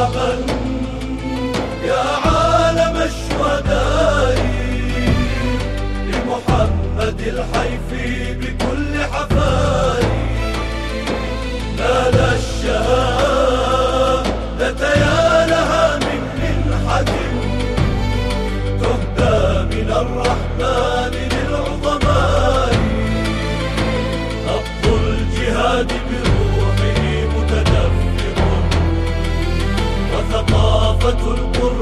مرحبا يا عالم الشهداء لمحمد الحيفي بكل حفاء، نال الشهادة يا لها من منحة تهدى من الرحمن للعظماء. نبض الجهاد بروحه متدفق، وثقافة القرآن